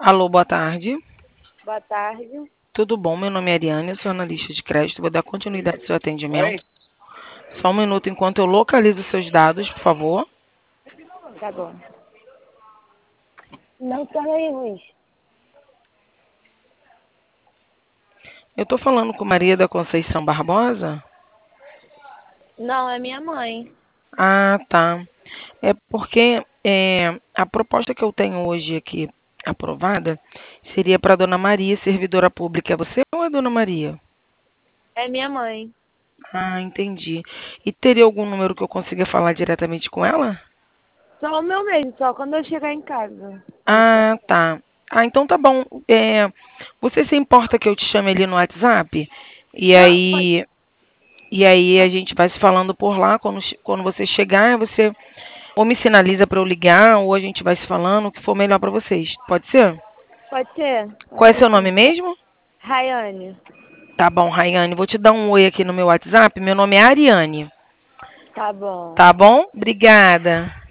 Alô, boa tarde. Boa tarde. Tudo bom? Meu nome é Ariane, eu sou analista de crédito. Vou dar continuidade ao seu Oi? atendimento. Só um minuto enquanto eu localizo seus dados, por favor. Tá bom. Não, peraí, Luiz. Eu estou falando com Maria da Conceição Barbosa? Não, é minha mãe. Ah, tá. É porque a proposta que eu tenho hoje aqui aprovada seria para a Dona Maria, servidora pública. É você ou é Dona Maria? É minha mãe. Ah, entendi. E teria algum número que eu consiga falar diretamente com ela? Só o meu mesmo, só quando eu chegar em casa. Ah, tá. Ah, então tá bom. Você se importa que eu te chame ali no WhatsApp? E Não, pode. aí, e aí a gente vai se falando por lá. Quando você chegar, você ou me sinaliza para eu ligar, ou a gente vai se falando, o que for melhor para vocês. Pode ser? Pode ser? Qual Pode é ser seu nome sim. mesmo? Rayane. Tá bom, Rayane. Vou te dar um oi aqui no meu WhatsApp. Meu nome é Ariane. Tá bom. Tá bom? Obrigada.